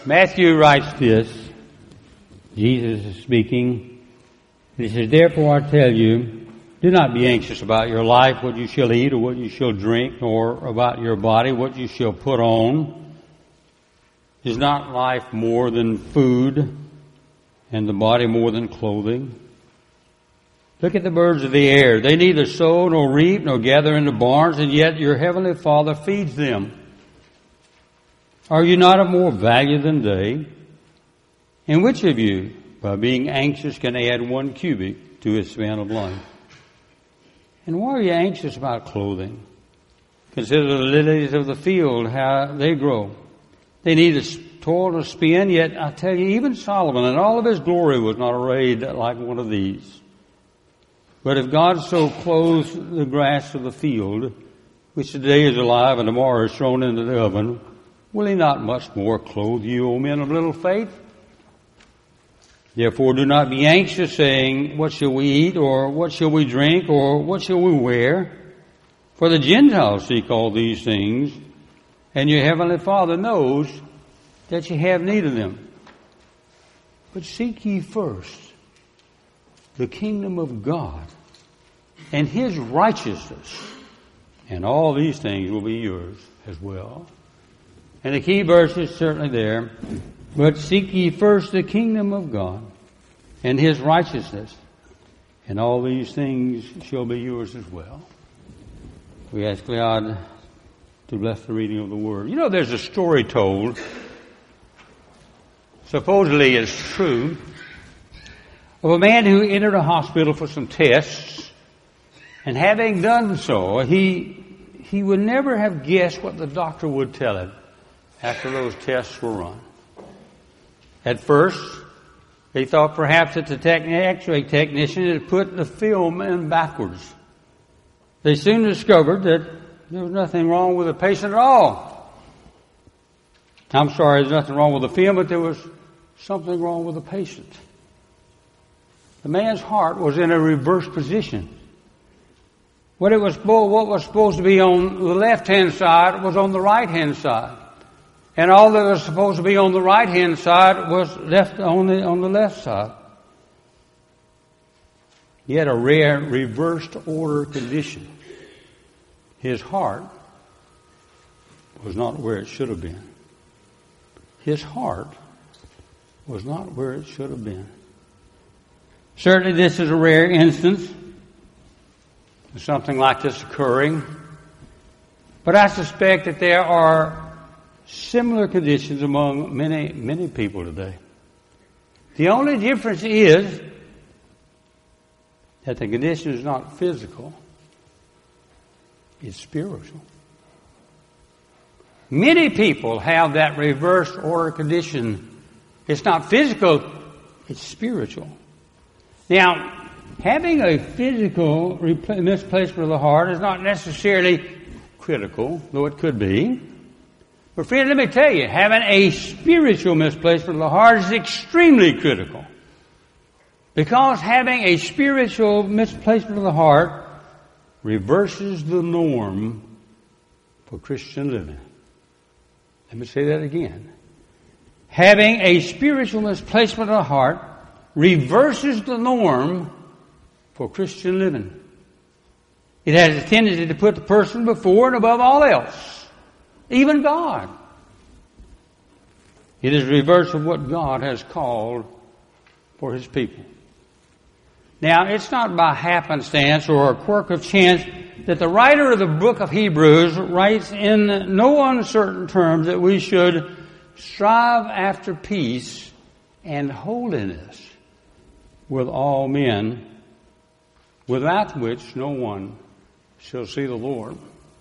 Matthew writes this. Jesus is speaking. He says, "Therefore I tell you, do not be anxious about your life, what you shall eat or what you shall drink, nor about your body, what you shall put on. Is not life more than food, and the body more than clothing? Look at the birds of the air. They neither sow nor reap nor gather into barns, and yet your heavenly Father feeds them. Are you not of more value than they? And which of you, by being anxious, can add 1 cubit to his span of life? And why are you anxious about clothing? Consider the lilies of the field, how they grow. They neither toil nor spin, yet I tell you, even Solomon in all of his glory was not arrayed like one of these. But if God so clothes the grass of the field, which today is alive and tomorrow is thrown into the oven, will he not much more clothe you, O men of little faith? Therefore do not be anxious, saying, what shall we eat, or what shall we drink, or what shall we wear? For the Gentiles seek all these things, and your heavenly Father knows that you have need of them. But seek ye first the kingdom of God and his righteousness, and all these things will be yours as well." And the key verse is certainly there. But seek ye first the kingdom of God and his righteousness, and all these things shall be yours as well. We ask God to bless the reading of the Word. You know, there's a story told, supposedly it's true, of a man who entered a hospital for some tests, and having done so, he would never have guessed what the doctor would tell him after those tests were run. At first, they thought perhaps that the X-ray technician had put the film in backwards. They soon discovered that there was nothing wrong with the patient at all. I'm sorry, there's nothing wrong with the film, but there was something wrong with the patient. The man's heart was in a reverse position. What was supposed to be on the left-hand side was on the right-hand side. And all that was supposed to be on the right-hand side was left on the left side. He had a rare reversed order condition. His heart was not where it should have been. His heart was not where it should have been. Certainly this is a rare instance of something like this occurring. But I suspect that there are similar conditions among many, many people today. The only difference is that the condition is not physical, it's spiritual. Many people have that reverse order condition. It's not physical, it's spiritual. Now, having a physical misplacement of the heart is not necessarily critical, though it could be. But friend, let me tell you, having a spiritual misplacement of the heart is extremely critical. Because having a spiritual misplacement of the heart reverses the norm for Christian living. Let me say that again. Having a spiritual misplacement of the heart reverses the norm for Christian living. It has a tendency to put the person before and above all else. Even God. It is the reverse of what God has called for his people. Now, it's not by happenstance or a quirk of chance that the writer of the book of Hebrews writes in no uncertain terms that we should strive after peace and holiness with all men, without which no one shall see the Lord.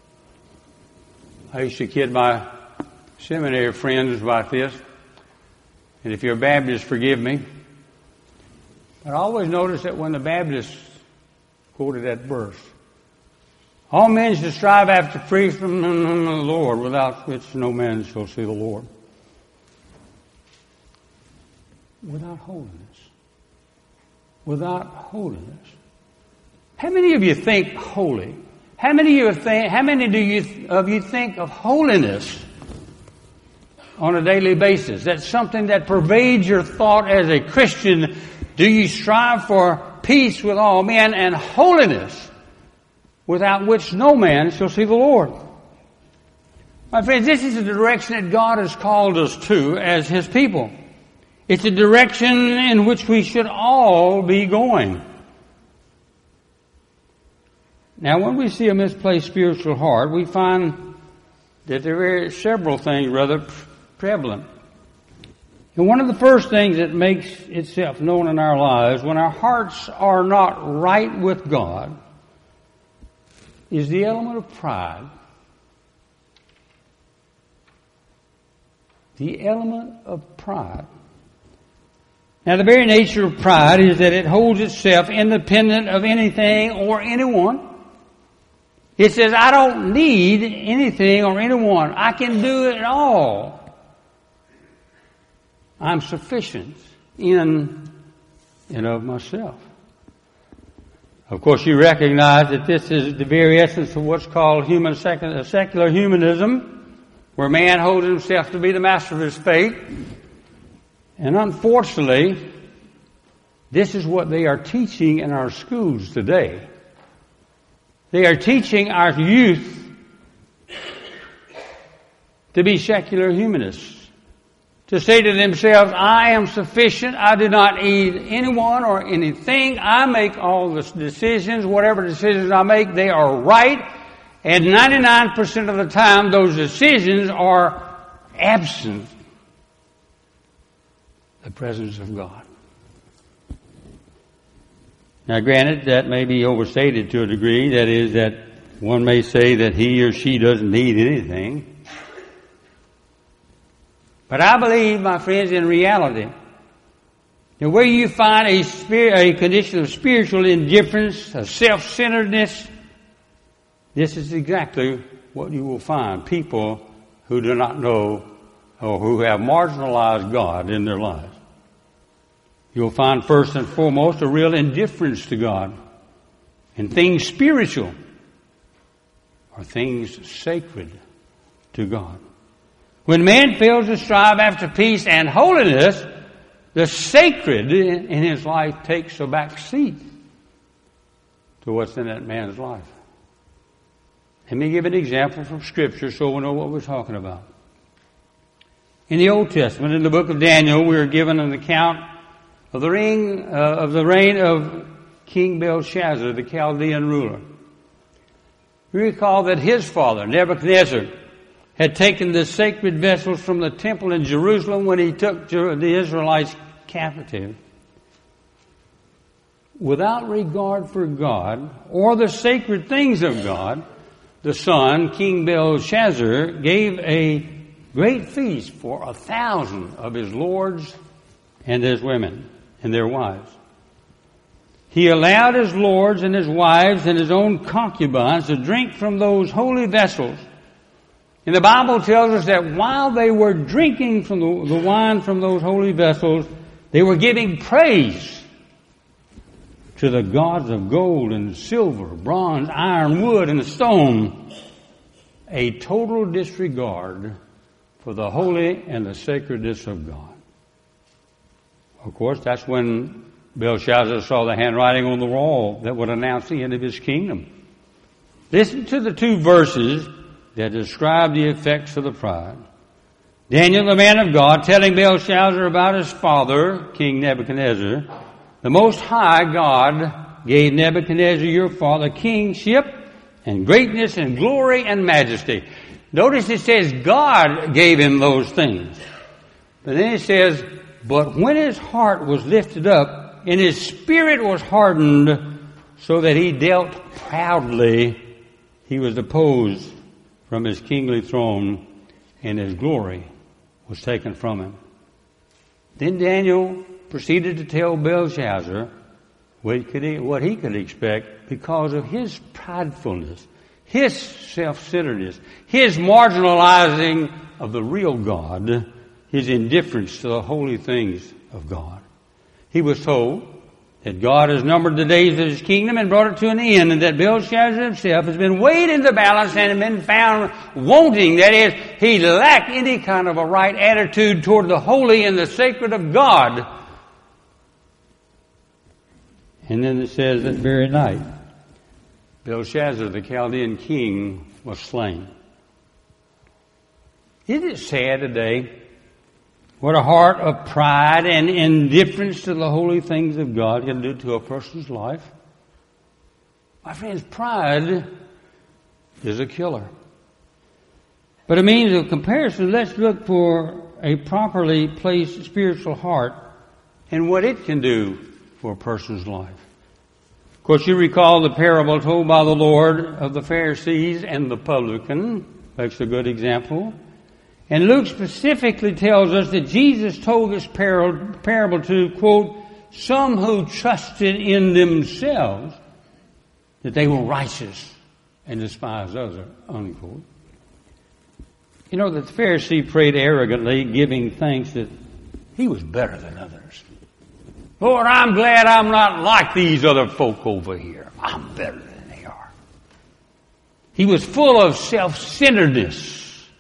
I used to kid my seminary friends about this, and if you're a Baptist, forgive me. But I always noticed that when the Baptists quoted that verse, all men should strive after peace from the Lord, without which no man shall see the Lord. Without holiness. Without holiness. How many of you think holy? How many of you think of holiness on a daily basis. That's something that pervades your thought as a Christian. Do ye strive for peace with all men and holiness, without which no man shall see the Lord? My friends, this is the direction that God has called us to as His people. It's a direction in which we should all be going. Now, when we see a misplaced spiritual heart, we find that there are several things rather prevalent. And one of the first things that makes itself known in our lives when our hearts are not right with God is the element of pride. The element of pride. Now, the very nature of pride is that it holds itself independent of anything or anyone. It says, I don't need anything or anyone. I can do it all. I'm sufficient in and of myself. Of course, you recognize that this is the very essence of what's called secular humanism, where man holds himself to be the master of his fate. And unfortunately, this is what they are teaching in our schools today. They are teaching our youth to be secular humanists. To say to themselves, I am sufficient, I do not need anyone or anything, I make all the decisions, whatever decisions I make, they are right, and 99% of the time those decisions are absent the presence of God. Now granted, that may be overstated to a degree, that is that one may say that he or she doesn't need anything. But I believe, my friends, in reality, that where you find a condition of spiritual indifference, of self-centeredness, this is exactly what you will find. People who do not know or who have marginalized God in their lives. You'll find first and foremost a real indifference to God and things spiritual or things sacred to God. When man fails to strive after peace and holiness, the sacred in his life takes a back seat to what's in that man's life. Let me give an example from Scripture so we'll know what we're talking about. In the Old Testament, in the book of Daniel, we are given an account of the reign of King Belshazzar, the Chaldean ruler. We recall that his father, Nebuchadnezzar, had taken the sacred vessels from the temple in Jerusalem when he took the Israelites captive. Without regard for God or the sacred things of God, the son, King Belshazzar, gave a great feast for 1,000 of his lords and his women and their wives. He allowed his lords and his wives and his own concubines to drink from those holy vessels. And the Bible tells us that while they were drinking from the wine from those holy vessels, they were giving praise to the gods of gold and silver, bronze, iron, wood, and stone. A total disregard for the holy and the sacredness of God. Of course, that's when Belshazzar saw the handwriting on the wall that would announce the end of his kingdom. Listen to the two verses that describe the effects of the pride. Daniel, the man of God, telling Belshazzar about his father, King Nebuchadnezzar, the Most High God gave Nebuchadnezzar your father kingship and greatness and glory and majesty. Notice it says God gave him those things. But then it says, but when his heart was lifted up and his spirit was hardened so that he dealt proudly, he was deposed from his kingly throne, and his glory was taken from him. Then Daniel proceeded to tell Belshazzar what he could expect because of his pridefulness, his self-centeredness, his marginalizing of the real God, his indifference to the holy things of God. He was told that God has numbered the days of his kingdom and brought it to an end, and that Belshazzar himself has been weighed in the balance and been found wanting. That is, He lacked any kind of a right attitude toward the holy and the sacred of God. And then it says that very night, Belshazzar, the Chaldean king, was slain. Isn't it sad today what a heart of pride and indifference to the holy things of God can do to a person's life? My friends, pride is a killer. But a means of comparison, let's look for a properly placed spiritual heart and what it can do for a person's life. Of course, you recall the parable told by the Lord of the Pharisees and the publican. That's a good example. And Luke specifically tells us that Jesus told this parable to, quote, some who trusted in themselves that they were righteous and despised others, unquote. You know, that the Pharisee prayed arrogantly, giving thanks that he was better than others. Lord, I'm glad I'm not like these other folk over here. I'm better than they are. He was full of self-centeredness.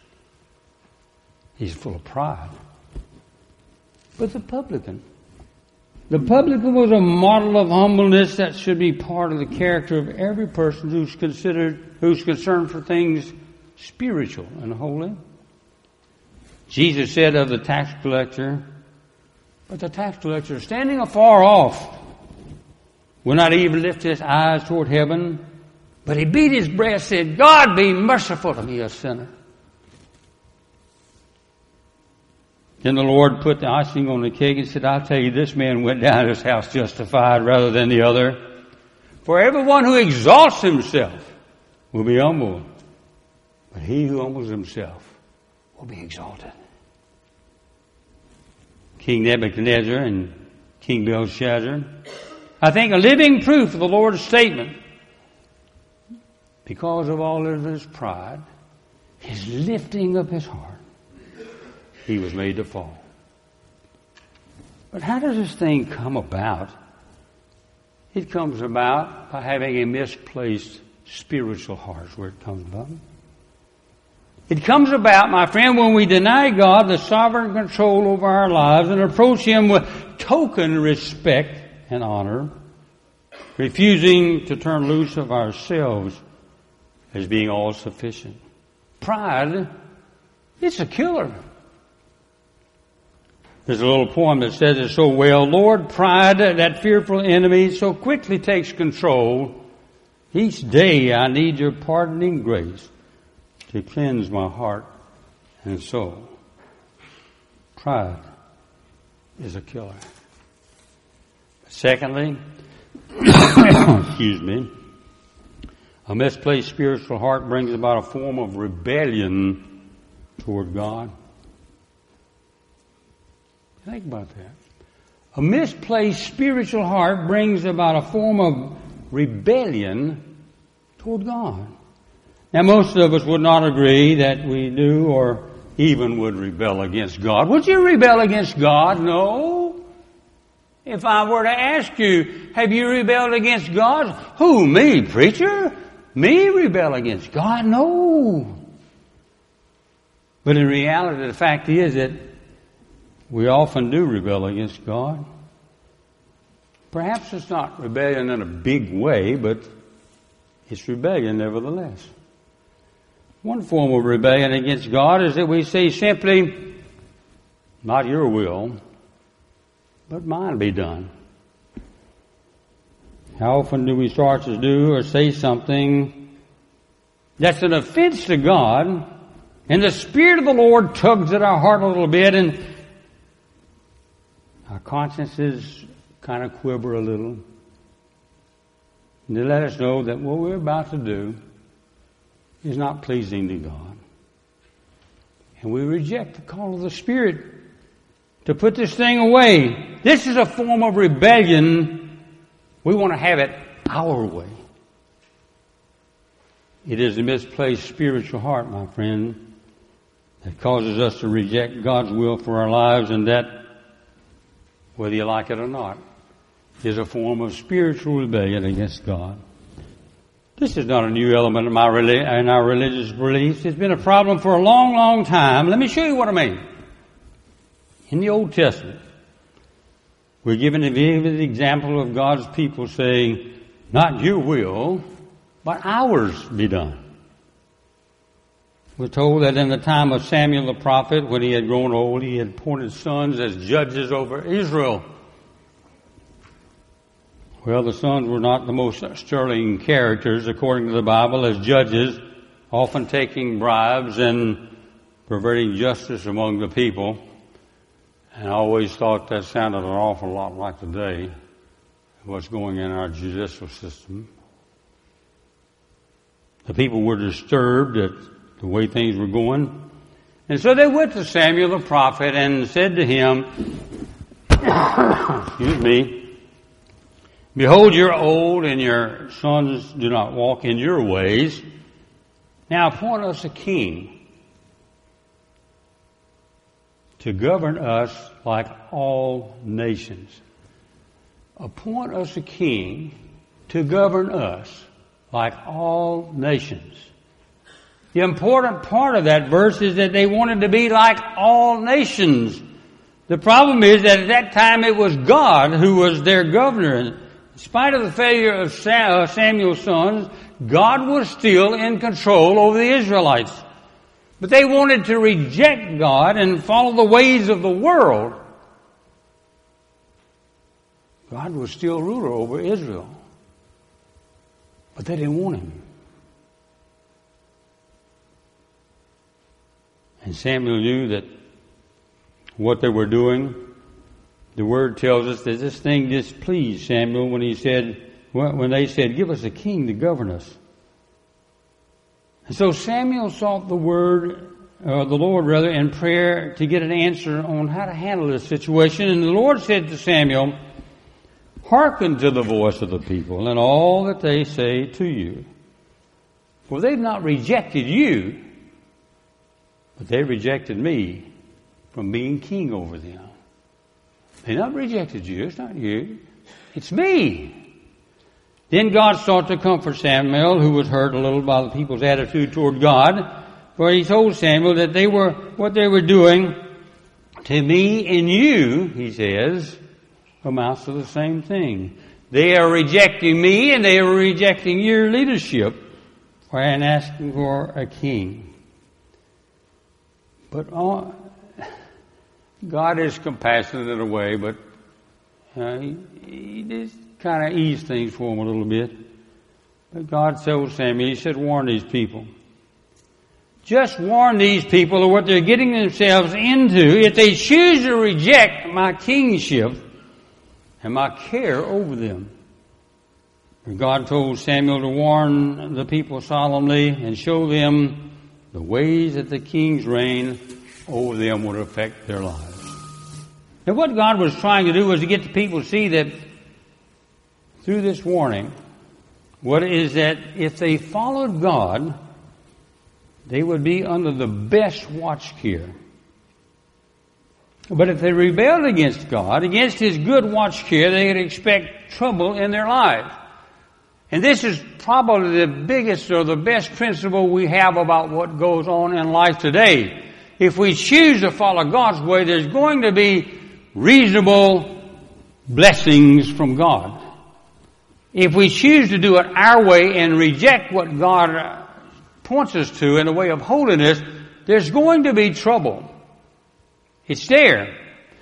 He's full of pride. But the publican was a model of humbleness that should be part of the character of every person who's concerned for things spiritual and holy. Jesus said of the tax collector, but the tax collector, standing afar off, will not even lift his eyes toward heaven, but he beat his breast, said, God be merciful to me, a sinner. Then the Lord put the icing on the cake and said, I'll tell you, this man went down to his house justified rather than the other. For everyone who exalts himself will be humbled, but he who humbles himself will be exalted. King Nebuchadnezzar and King Belshazzar, I think, a living proof of the Lord's statement. Because of all of his pride, his lifting of his heart, he was made to fall. But how does this thing come about? It comes about by having a misplaced spiritual heart, is where it comes about. It comes about, my friend, when we deny God the sovereign control over our lives and approach Him with token respect and honor, refusing to turn loose of ourselves as being all sufficient. Pride, it's a killer. There's a little poem that says it so well. Lord, pride, that fearful enemy, so quickly takes control. Each day I need your pardoning grace to cleanse my heart and soul. Pride is a killer. Secondly, excuse me, a misplaced spiritual heart brings about a form of rebellion toward God. Think about that. A misplaced spiritual heart brings about a form of rebellion toward God. Now, most of us would not agree that we do or even would rebel against God. Would you rebel against God? No. If I were to ask you, have you rebelled against God? Who, me, preacher? Me rebel against God? No. But in reality, the fact is that we often do rebel against God. Perhaps it's not rebellion in a big way, but it's rebellion nevertheless. One form of rebellion against God is that we say simply, not your will, but mine be done. How often do we start to do or say something that's an offense to God, and the Spirit of the Lord tugs at our heart a little bit, and our consciences kind of quiver a little. And they let us know that what we're about to do is not pleasing to God. And we reject the call of the Spirit to put this thing away. This is a form of rebellion. We want to have it our way. It is a misplaced spiritual heart, my friend, that causes us to reject God's will for our lives, and that, whether you like it or not, is a form of spiritual rebellion against God. This is not a new element in our religious beliefs. It's been a problem for a long, long time. Let me show you what I mean. In the Old Testament, we're given a vivid example of God's people saying, not your will, but ours be done. We're told that in the time of Samuel the prophet, when he had grown old, he had appointed sons as judges over Israel. Well, the sons were not the most sterling characters, according to the Bible, as judges, often taking bribes and perverting justice among the people. And I always thought that sounded an awful lot like today, what's going in our judicial system. The people were disturbed at the way things were going. And so they went to Samuel the prophet and said to him, excuse me, behold, you're old and your sons do not walk in your ways. Now appoint us a king to govern us like all nations. Appoint us a king to govern us like all nations. The important part of that verse is that they wanted to be like all nations. The problem is that at that time it was God who was their governor. In spite of the failure of Samuel's sons, God was still in control over the Israelites. But they wanted to reject God and follow the ways of the world. God was still ruler over Israel. But they didn't want him. And Samuel knew that what they were doing, the Word tells us that this thing displeased Samuel when they said, give us a king to govern us. And so Samuel sought the Lord in prayer to get an answer on how to handle this situation. And the Lord said to Samuel, hearken to the voice of the people and all that they say to you. For they've not rejected you, but they rejected me from being king over them. They not rejected you. It's not you. It's me. Then God sought to comfort Samuel, who was hurt a little by the people's attitude toward God. For he told Samuel that what they were doing to me and you, he says, amounts to the same thing. They are rejecting me and they are rejecting your leadership and asking for a king. But God is compassionate in a way, but he just kind of eased things for him a little bit. But God told Samuel, he said, warn these people. Just warn these people of what they're getting themselves into if they choose to reject my kingship and my care over them. And God told Samuel to warn the people solemnly and show them the ways that the king's reign over them would affect their lives. Now what God was trying to do was to get the people to see that through this warning, what is that if they followed God, they would be under the best watch care. But if they rebelled against God, against His good watch care, they would expect trouble in their lives. And this is probably the biggest or the best principle we have about what goes on in life today. If we choose to follow God's way, there's going to be reasonable blessings from God. If we choose to do it our way and reject what God points us to in the way of holiness, there's going to be trouble. It's there.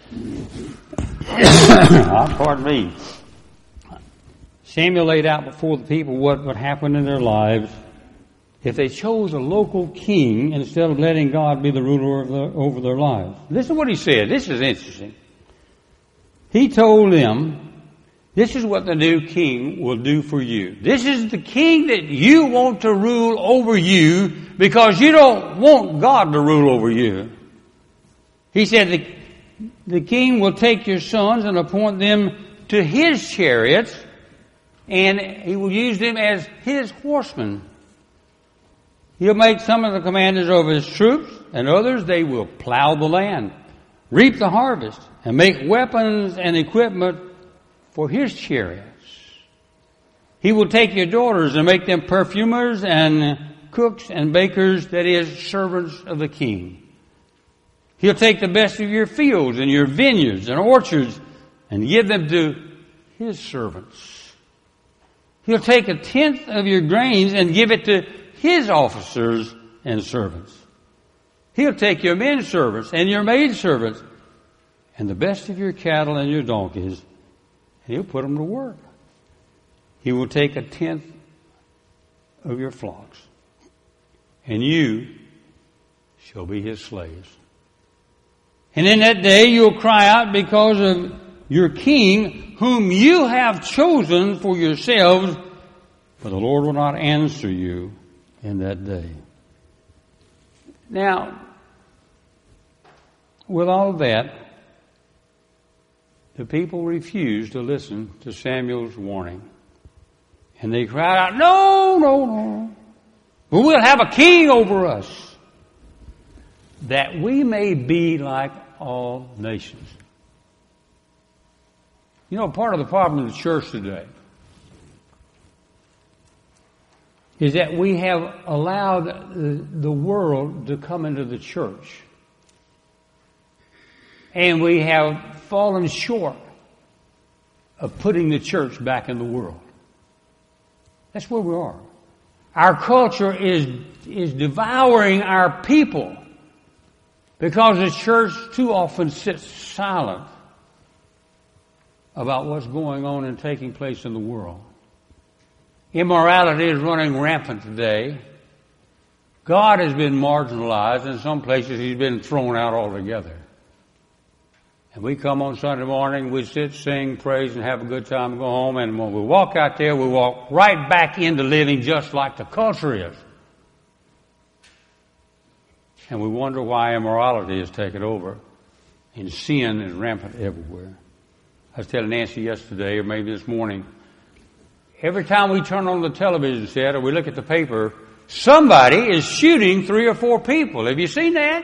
Pardon me. Samuel laid out before the people what would happen in their lives if they chose a local king instead of letting God be the ruler over their lives. Listen to what he said. This is interesting. He told them, this is what the new king will do for you. This is the king that you want to rule over you because you don't want God to rule over you. He said the king will take your sons and appoint them to his chariots, and he will use them as his horsemen. He'll make some of the commanders over his troops, and others they will plow the land, reap the harvest, and make weapons and equipment for his chariots. He will take your daughters and make them perfumers and cooks and bakers, that is, servants of the king. He'll take the best of your fields and your vineyards and orchards and give them to his servants. He'll take 1/10 of your grains and give it to his officers and servants. He'll take your men servants and your maid servants and the best of your cattle and your donkeys, and he'll put them to work. He will take 1/10 of your flocks, and you shall be his slaves. And in that day you'll cry out because of your king, whom you have chosen for yourselves, but the Lord will not answer you in that day. Now, with all that, the people refused to listen to Samuel's warning. And they cried out, "No, no, no. But we'll have a king over us, that we may be like all nations." You know, part of the problem in the church today is that we have allowed the world to come into the church. And we have fallen short of putting the church back in the world. That's where we are. Our culture is devouring our people because the church too often sits silent about what's going on and taking place in the world. Immorality is running rampant today. God has been marginalized. In some places he's been thrown out altogether. And we come on Sunday morning, we sit, sing, praise, and have a good time and go home. And when we walk out there, we walk right back into living just like the culture is. And we wonder why immorality has taken over and sin is rampant everywhere. I was telling Nancy yesterday, or maybe this morning, every time we turn on the television set or we look at the paper, somebody is shooting 3 or 4 people. Have you seen that?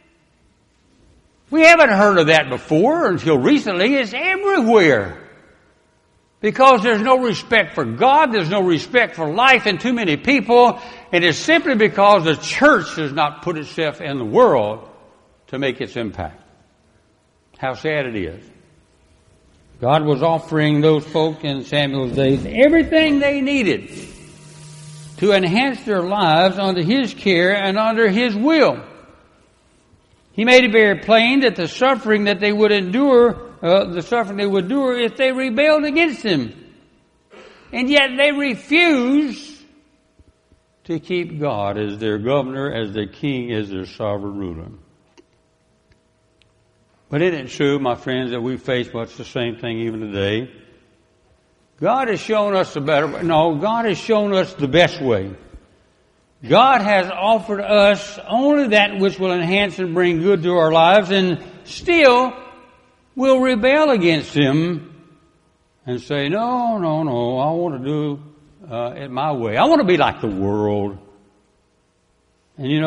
We haven't heard of that before until recently. It's everywhere. Because there's no respect for God, there's no respect for life in too many people, and it's simply because the church does not put itself in the world to make its impact. How sad it is. God was offering those folk in Samuel's days everything they needed to enhance their lives under his care and under his will. He made it very plain that the suffering that they would endure, if they rebelled against him. And yet they refused to keep God as their governor, as their king, as their sovereign ruler. But isn't it true, my friends, that we face much the same thing even today? God has shown us God has shown us the best way. God has offered us only that which will enhance and bring good to our lives, and still we'll rebel against him and say, no, I want to do it my way. I want to be like the world. And you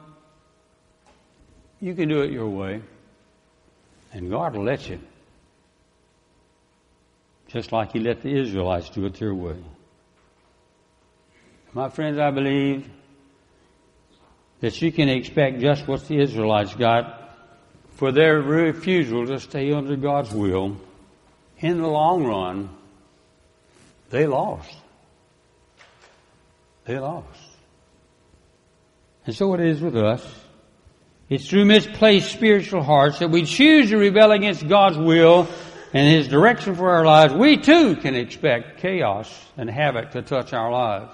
can do it your way, and God will let you. Just like he let the Israelites do it their way. My friends, I believe that you can expect just what the Israelites got for their refusal to stay under God's will. In the long run, they lost. They lost. And so it is with us. It's through misplaced spiritual hearts that we choose to rebel against God's will and his direction for our lives. We too can expect chaos and havoc to touch our lives.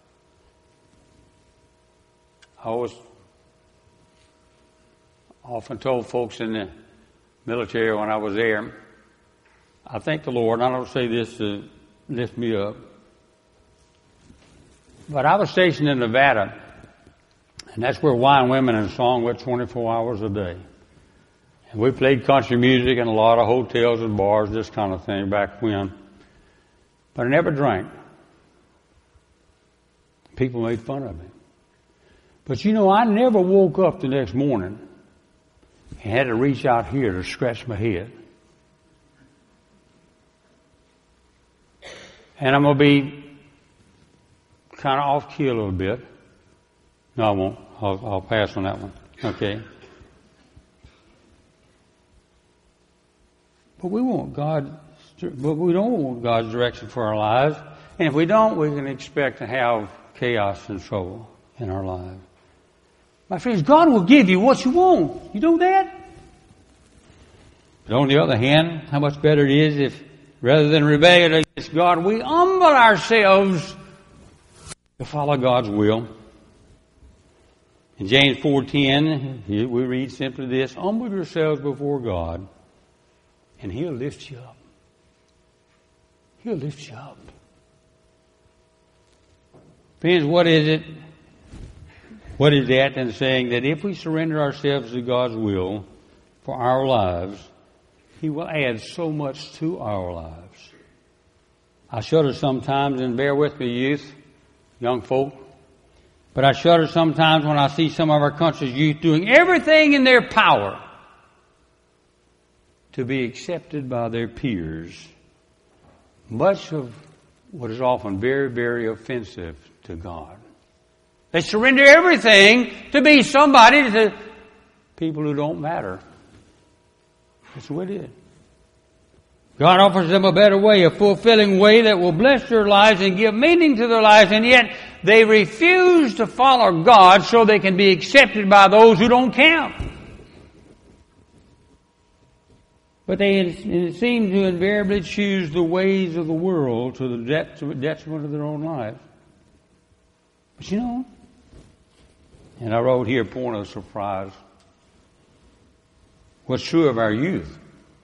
I always often told folks in the military when I was there, I thank the Lord, and I don't say this to lift me up, but I was stationed in Nevada, and that's where Wine, Women, and Song went 24 hours a day. And we played country music in a lot of hotels and bars, this kind of thing back when. But I never drank. People made fun of me. But I never woke up the next morning and had to reach out here to scratch my head. And I'm going to be kind of off key a little bit. No, I won't. I'll pass on that one. Okay. But we want but we don't want God's direction for our lives. And if we don't, we can expect to have chaos and trouble in our lives. My friends, God will give you what you want. You know that? But on the other hand, how much better it is if, rather than rebellion against God, we humble ourselves to follow God's will. In James 4:10, we read simply this: humble yourselves before God, and He'll lift you up. He'll lift you up. Friends, what is it? What is that in saying that if we surrender ourselves to God's will for our lives, He will add so much to our lives? I shudder sometimes, and bear with me, youth, young folk, but I shudder sometimes when I see some of our country's youth doing everything in their power to be accepted by their peers. Much of what is often very, very offensive to God. They surrender everything to be somebody to people who don't matter. That's the way it is. God offers them a better way, a fulfilling way that will bless their lives and give meaning to their lives, and yet they refuse to follow God so they can be accepted by those who don't count. But they seem to invariably choose the ways of the world to the detriment of their own lives. But you know, and I wrote here, point of surprise, what's true of our youth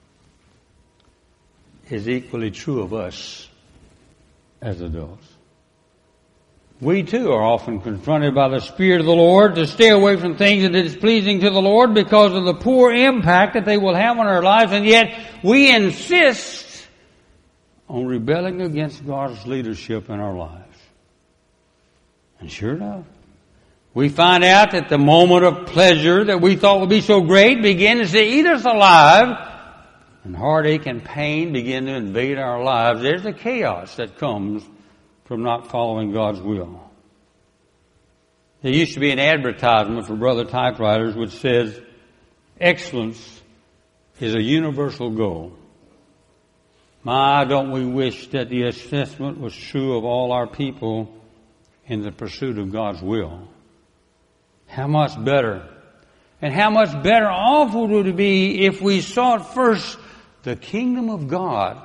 is equally true of us as adults. We too are often confronted by the Spirit of the Lord to stay away from things that is pleasing to the Lord because of the poor impact that they will have on our lives, and yet we insist on rebelling against God's leadership in our lives. And sure enough, we find out that the moment of pleasure that we thought would be so great begins to eat us alive, and heartache and pain begin to invade our lives. There's the chaos that comes from not following God's will. There used to be an advertisement for Brother Typewriters which says, excellence is a universal goal. My, don't we wish that the assessment was true of all our people in the pursuit of God's will. How much better, and how much better off would it be if we sought first the kingdom of God.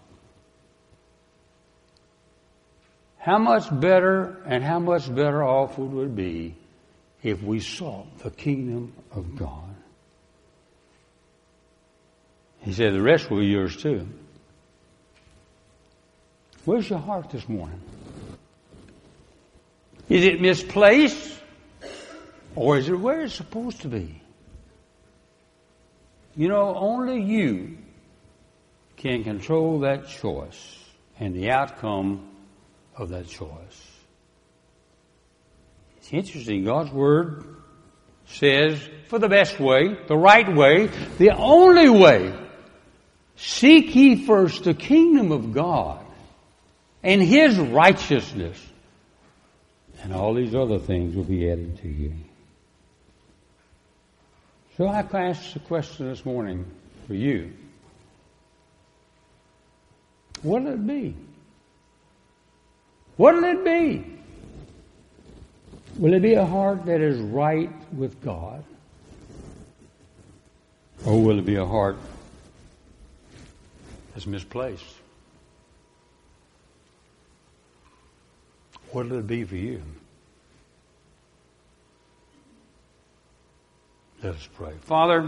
How much better and how much better off would it be if we sought the kingdom of God? He said the rest will be yours too. Where's your heart this morning? Is it misplaced? Or is it where it's supposed to be? You know, only you can control that choice and the outcome of that choice. It's interesting. God's Word says, for the best way, the right way, the only way, seek ye first the kingdom of God and His righteousness, and all these other things will be added to you. So I ask the question this morning for you. What will it be? What will it be? Will it be a heart that is right with God? Or will it be a heart that's misplaced? What will it be for you? Let us pray. Father,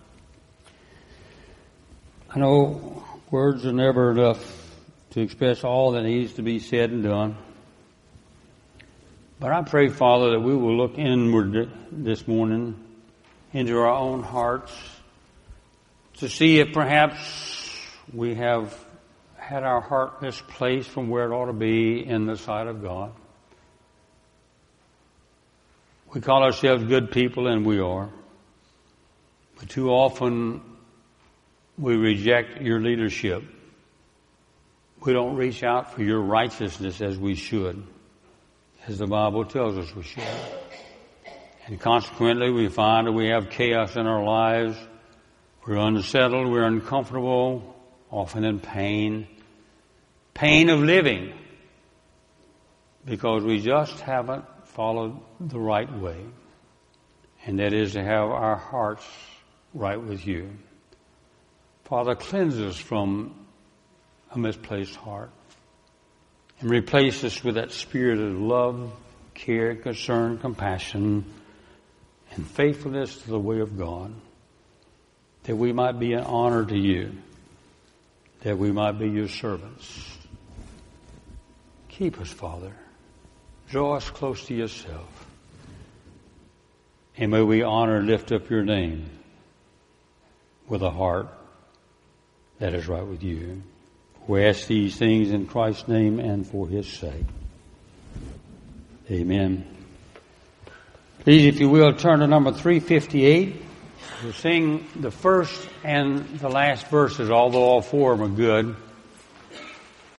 I know words are never enough to express all that needs to be said and done. But I pray, Father, that we will look inward this morning into our own hearts to see if perhaps we have had our heart misplaced from where it ought to be in the sight of God. We call ourselves good people, and we are. But too often we reject your leadership. We don't reach out for your righteousness as we should. as the Bible tells us we should. And consequently, we find that we have chaos in our lives. We're unsettled, we're uncomfortable, often in pain. Pain of living, because we just haven't followed the right way. And that is to have our hearts right with you. Father, cleanse us from a misplaced heart and replace us with that spirit of love, care, concern, compassion, and faithfulness to the way of God, that we might be an honor to you, that we might be your servants. Keep us, Father. Draw us close to yourself. And may we honor and lift up your name with a heart that is right with you. We ask these things in Christ's name and for his sake. Amen. Please, if you will, turn to number 358. We'll sing the first and the last verses, although all four of them are good.